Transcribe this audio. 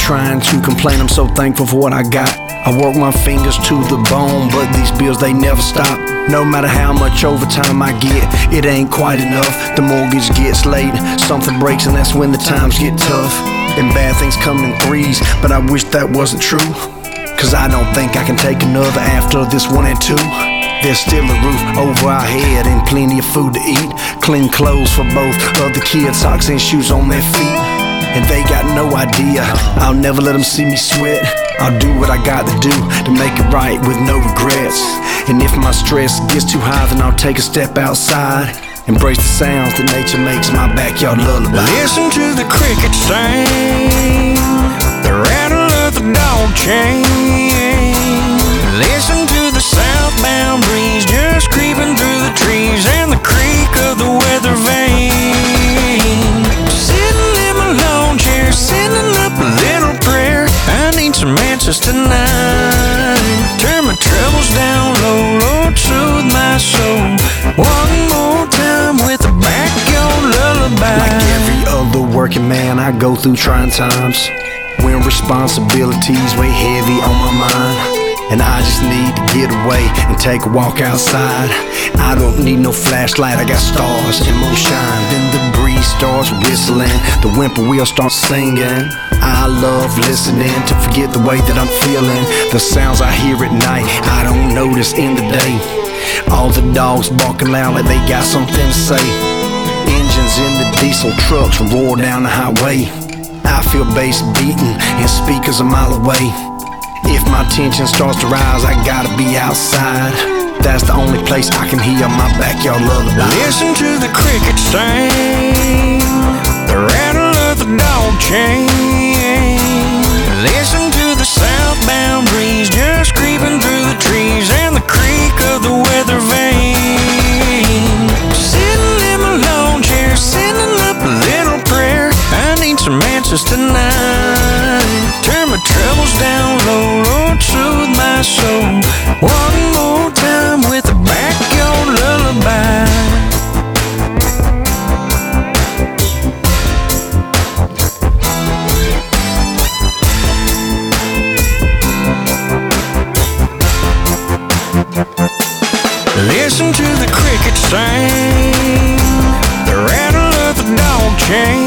trying to complain, I'm so thankful for what I got. I work my fingers to the bone, but these bills, they never stop. No matter how much overtime I get, it ain't quite enough. The mortgage gets late, something breaks, and that's when the times get tough. And bad things come in threes, but I wish that wasn't true. Cause I don't think I can take another after this one and two. There's still a roof over our head and plenty of food to eat. Clean clothes for both of the kids, socks and shoes on their feet. And they got no idea, I'll never let them see me sweat. I'll do what I got to do to make it right with no regrets. And if my stress gets too high, then I'll take a step outside. Embrace the sounds that nature makes my backyard lullaby. Listen to the crickets sing, the rattle of the dog chain. Listen to the southbound breeze just creeping through the trees and the creak of the weather vane. Sitting in my lawn chair, sending up a little prayer. I need some answers tonight. Turn my troubles down low, Lord, soothe my soul. One more time with a backyard lullaby. Like every other working man, I go through trying times when responsibilities weigh heavy on my mind. And I just need to get away and take a walk outside. I don't need no flashlight, I got stars and moonshine. Then the breeze starts whistling, the whippoorwill starts singing. I love listening to forget the way that I'm feeling. The sounds I hear at night, I don't notice in the day. All the dogs barking loud like they got something to say. Engines in the diesel trucks roar down the highway. I feel bass beating and speakers a mile away. If my tension starts to rise, I gotta be outside. That's the only place I can hear my backyard lullaby. Listen to the crickets sing, the rattle of the dog chain. Listen to the southbound breeze just creeping through the trees and the creak of the weather vane. Sitting in my lawn chair, sending up a little prayer. I need some answers tonight. Turn my troubles down low, Lord, soothe my soul. One more time with a backyard lullaby. Listen to the crickets sing, the rattle of the dog chain.